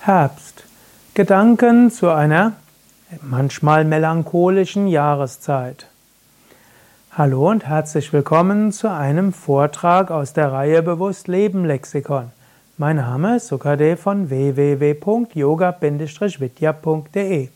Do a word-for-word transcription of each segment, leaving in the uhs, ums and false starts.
Herbst. Gedanken zu einer manchmal melancholischen Jahreszeit. Hallo und herzlich willkommen zu einem Vortrag aus der Reihe Bewusst Leben Lexikon. Mein Name ist Sukadev von w w w punkt yoga vidya punkt de.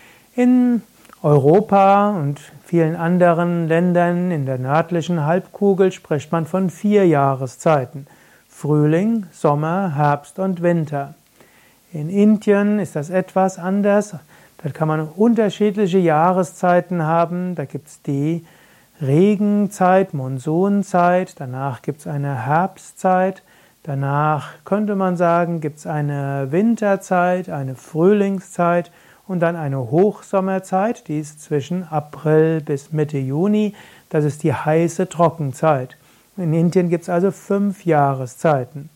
In Europa und vielen anderen Ländern in der nördlichen Halbkugel spricht man von vier Jahreszeiten: Frühling, Sommer, Herbst und Winter. In Indien ist das etwas anders. Da kann man unterschiedliche Jahreszeiten haben. Da gibt es die Regenzeit, Monsunzeit, danach gibt es eine Herbstzeit, danach könnte man sagen, gibt es eine Winterzeit, eine Frühlingszeit und dann eine Hochsommerzeit, die ist zwischen April bis Mitte Juni. Das ist die heiße Trockenzeit. In Indien gibt es also fünf Jahreszeiten.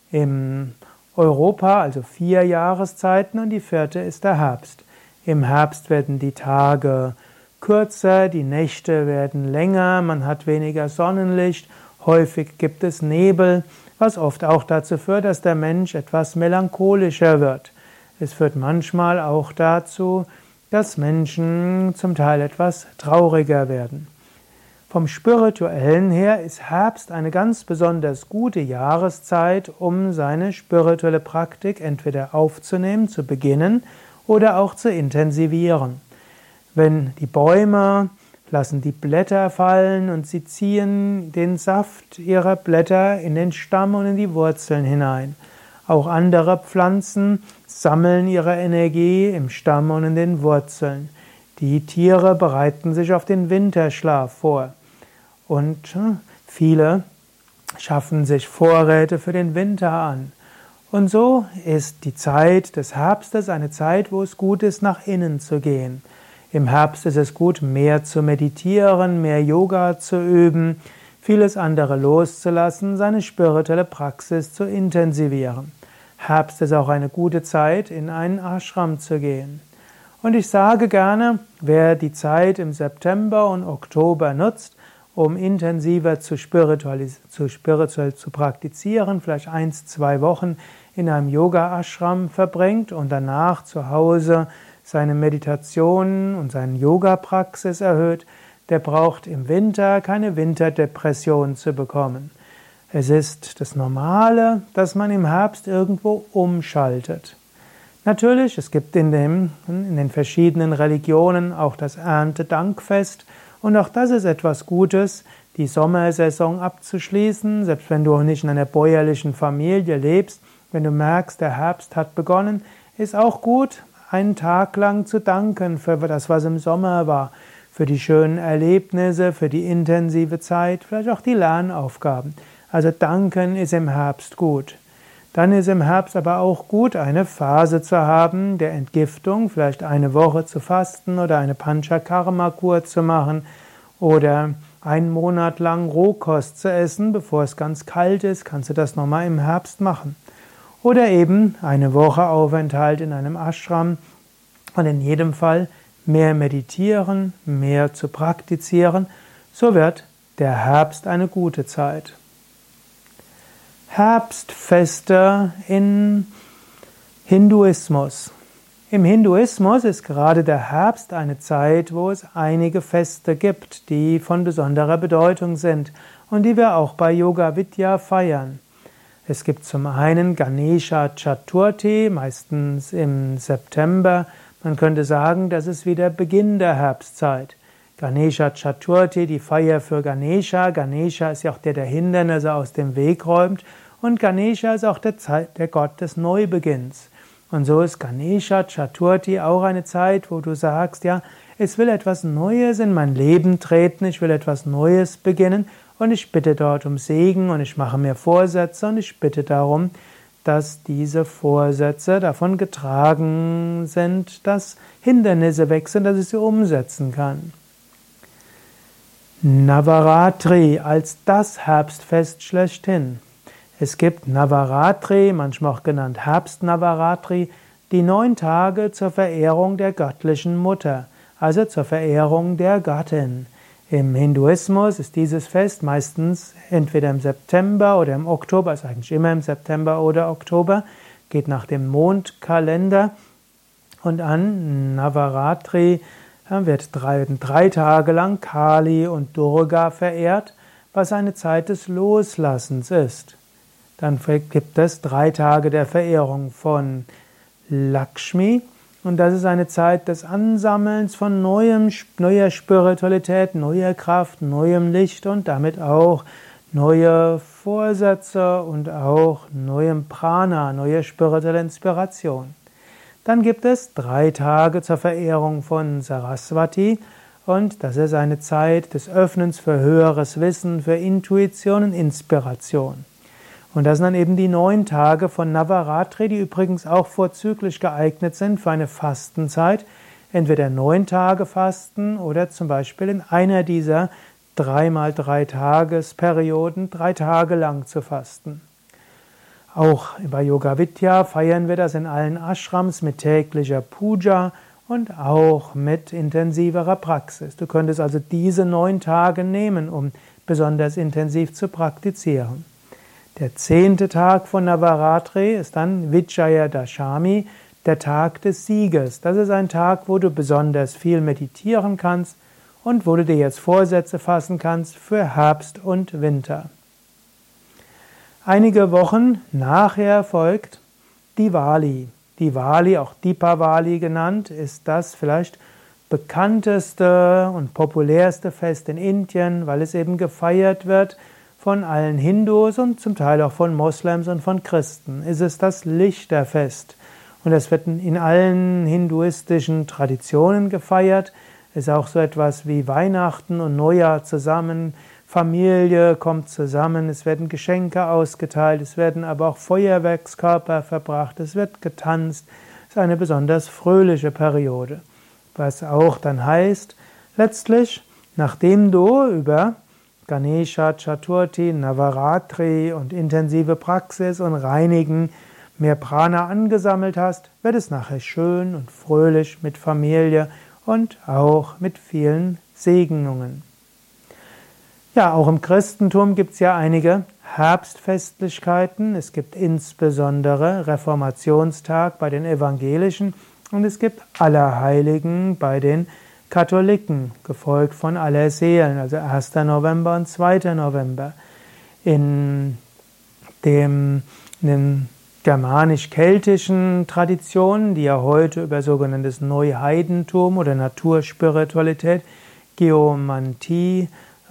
Im Europa also vier Jahreszeiten und die vierte ist der Herbst. Im Herbst werden die Tage kürzer, die Nächte werden länger, man hat weniger Sonnenlicht, häufig gibt es Nebel, was oft auch dazu führt, dass der Mensch etwas melancholischer wird. Es führt manchmal auch dazu, dass Menschen zum Teil etwas trauriger werden. Vom Spirituellen her ist Herbst eine ganz besonders gute Jahreszeit, um seine spirituelle Praktik entweder aufzunehmen, zu beginnen oder auch zu intensivieren. Wenn die Bäume lassen die Blätter fallen und sie ziehen den Saft ihrer Blätter in den Stamm und in die Wurzeln hinein. Auch andere Pflanzen sammeln ihre Energie im Stamm und in den Wurzeln. Die Tiere bereiten sich auf den Winterschlaf vor. Und viele schaffen sich Vorräte für den Winter an. Und so ist die Zeit des Herbstes eine Zeit, wo es gut ist, nach innen zu gehen. Im Herbst ist es gut, mehr zu meditieren, mehr Yoga zu üben, vieles andere loszulassen, seine spirituelle Praxis zu intensivieren. Herbst ist auch eine gute Zeit, in einen Ashram zu gehen. Und ich sage gerne, wer die Zeit im September und Oktober nutzt, um intensiver zu spirituell, zu spirituell zu praktizieren, vielleicht eins, zwei Wochen in einem Yoga-Ashram verbringt und danach zu Hause seine Meditation und seine Yoga-Praxis erhöht, der braucht im Winter keine Winterdepression zu bekommen. Es ist das Normale, dass man im Herbst irgendwo umschaltet. Natürlich, es gibt in, dem, in den verschiedenen Religionen auch das Erntedankfest. Und auch das ist etwas Gutes, die Sommersaison abzuschließen, selbst wenn du nicht in einer bäuerlichen Familie lebst. Wenn du merkst, der Herbst hat begonnen, ist auch gut, einen Tag lang zu danken für das, was im Sommer war, für die schönen Erlebnisse, für die intensive Zeit, vielleicht auch die Lernaufgaben. Also danken ist im Herbst gut. Dann ist im Herbst aber auch gut, eine Phase zu haben der Entgiftung, vielleicht eine Woche zu fasten oder eine Panchakarma-Kur zu machen oder einen Monat lang Rohkost zu essen, bevor es ganz kalt ist, kannst du das nochmal im Herbst machen. Oder eben eine Woche Aufenthalt in einem Ashram und in jedem Fall mehr meditieren, mehr zu praktizieren, so wird der Herbst eine gute Zeit. Herbstfeste im Hinduismus. Im Hinduismus ist gerade der Herbst eine Zeit, wo es einige Feste gibt, die von besonderer Bedeutung sind und die wir auch bei Yoga Vidya feiern. Es gibt zum einen Ganesha Chaturthi, meistens im September. Man könnte sagen, das ist wieder Beginn der Herbstzeit. Ganesha Chaturthi, die Feier für Ganesha. Ganesha ist ja auch der, der Hindernisse aus dem Weg räumt. Und Ganesha ist auch der, Zeit, der Gott des Neubeginns. Und so ist Ganesha Chaturthi auch eine Zeit, wo du sagst, ja, es will etwas Neues in mein Leben treten, ich will etwas Neues beginnen und ich bitte dort um Segen und ich mache mir Vorsätze und ich bitte darum, dass diese Vorsätze davon getragen sind, dass Hindernisse weg sind, dass ich sie umsetzen kann. Navaratri als das Herbstfest schlechthin. Es gibt Navaratri, manchmal auch genannt Herbst-Navaratri, die neun Tage zur Verehrung der göttlichen Mutter, also zur Verehrung der Gattin. Im Hinduismus ist dieses Fest meistens entweder im September oder im Oktober, ist eigentlich immer im September oder Oktober, geht nach dem Mondkalender und an Navaratri wird drei, drei Tage lang Kali und Durga verehrt, was eine Zeit des Loslassens ist. Dann gibt es drei Tage der Verehrung von Lakshmi und das ist eine Zeit des Ansammelns von neuem, neuer Spiritualität, neuer Kraft, neuem Licht und damit auch neue Vorsätze und auch neuem Prana, neue spirituelle Inspiration. Dann gibt es drei Tage zur Verehrung von Saraswati und das ist eine Zeit des Öffnens für höheres Wissen, für Intuition und Inspiration. Und das sind dann eben die neun Tage von Navaratri, die übrigens auch vorzüglich geeignet sind für eine Fastenzeit. Entweder neun Tage Fasten oder zum Beispiel in einer dieser dreimal drei Tagesperioden drei Tage lang zu fasten. Auch bei Yoga Vidya feiern wir das in allen Ashrams mit täglicher Puja und auch mit intensiverer Praxis. Du könntest also diese neun Tage nehmen, um besonders intensiv zu praktizieren. Der zehnte Tag von Navaratri ist dann Vijaya Dashami, der Tag des Sieges. Das ist ein Tag, wo du besonders viel meditieren kannst und wo du dir jetzt Vorsätze fassen kannst für Herbst und Winter. Einige Wochen nachher folgt Diwali. Diwali, auch Deepavali genannt, ist das vielleicht bekannteste und populärste Fest in Indien, weil es eben gefeiert wird von allen Hindus und zum Teil auch von Moslems und von Christen. Es ist das Lichterfest und es wird in allen hinduistischen Traditionen gefeiert. Es ist auch so etwas wie Weihnachten und Neujahr zusammen. Familie kommt zusammen, es werden Geschenke ausgeteilt, es werden aber auch Feuerwerkskörper verbracht, es wird getanzt. Es ist eine besonders fröhliche Periode. Was auch dann heißt, letztlich, nachdem du über Ganesha Chaturthi, Navaratri und intensive Praxis und Reinigen mehr Prana angesammelt hast, wird es nachher schön und fröhlich mit Familie und auch mit vielen Segnungen. Ja, auch im Christentum gibt es ja einige Herbstfestlichkeiten. Es gibt insbesondere Reformationstag bei den Evangelischen und es gibt Allerheiligen bei den Katholiken, gefolgt von Allerseelen, also erster November und zweiter November. In dem, in den germanisch-keltischen Traditionen, die ja heute über sogenanntes Neuheidentum oder Naturspiritualität, Geomantie,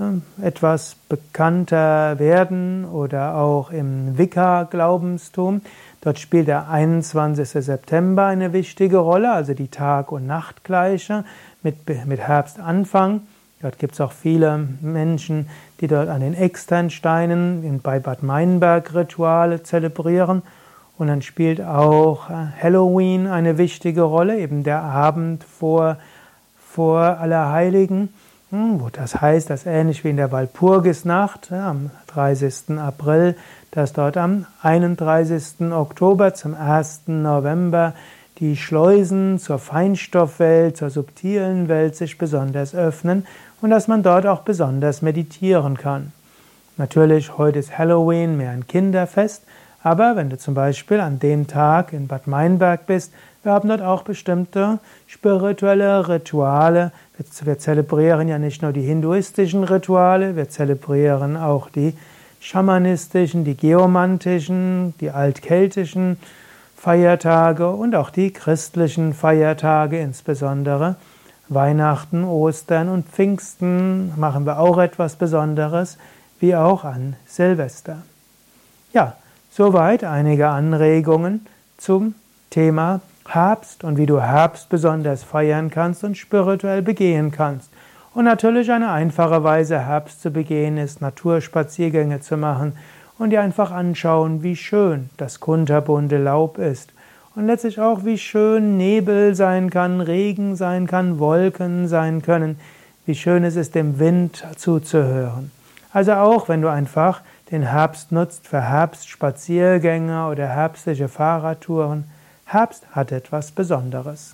etwas bekannter werden oder auch im Wicca-Glaubenstum. Dort spielt der einundzwanzigster September eine wichtige Rolle, also die Tag- und Nachtgleiche mit, mit Herbstanfang. Dort gibt es auch viele Menschen, die dort an den Externsteinen in, bei Bad Meinberg Rituale zelebrieren. Und dann spielt auch Halloween eine wichtige Rolle, eben der Abend vor, vor Allerheiligen. Wo das heißt, dass ähnlich wie in der Walpurgisnacht ja, am dreißigsten April, dass dort am einunddreißigsten Oktober zum ersten November die Schleusen zur Feinstoffwelt, zur subtilen Welt sich besonders öffnen und dass man dort auch besonders meditieren kann. Natürlich, heute ist Halloween mehr ein Kinderfest, aber wenn du zum Beispiel an dem Tag in Bad Meinberg bist, wir haben dort auch bestimmte spirituelle Rituale. Wir zelebrieren ja nicht nur die hinduistischen Rituale, wir zelebrieren auch die schamanistischen, die geomantischen, die altkeltischen Feiertage und auch die christlichen Feiertage, insbesondere Weihnachten, Ostern und Pfingsten machen wir auch etwas Besonderes, wie auch an Silvester. Ja, soweit einige Anregungen zum Thema Herbst und wie du Herbst besonders feiern kannst und spirituell begehen kannst. Und natürlich eine einfache Weise, Herbst zu begehen, ist Naturspaziergänge zu machen und dir einfach anschauen, wie schön das kunterbunte Laub ist. Und letztlich auch, wie schön Nebel sein kann, Regen sein kann, Wolken sein können, wie schön es ist, dem Wind zuzuhören. Also auch, wenn du einfach den Herbst nutzt für Herbstspaziergänge oder herbstliche Fahrradtouren, Herbst hat etwas Besonderes.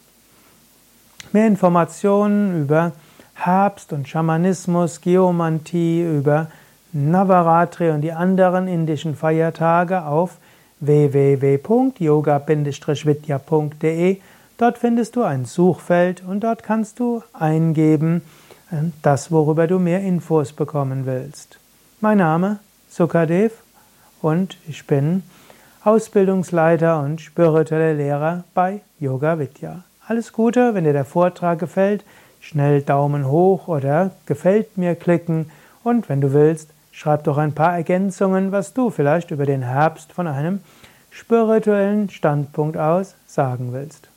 Mehr Informationen über Herbst und Schamanismus, Geomantie, über Navaratri und die anderen indischen Feiertage auf w w w punkt yoga vidya punkt de. Dort findest du ein Suchfeld und dort kannst du eingeben, das, worüber du mehr Infos bekommen willst. Mein Name Sukadev und ich bin Ausbildungsleiter und spiritueller Lehrer bei Yoga Vidya. Alles Gute, wenn dir der Vortrag gefällt, schnell Daumen hoch oder gefällt mir klicken und wenn du willst, schreib doch ein paar Ergänzungen, was du vielleicht über den Herbst von einem spirituellen Standpunkt aus sagen willst.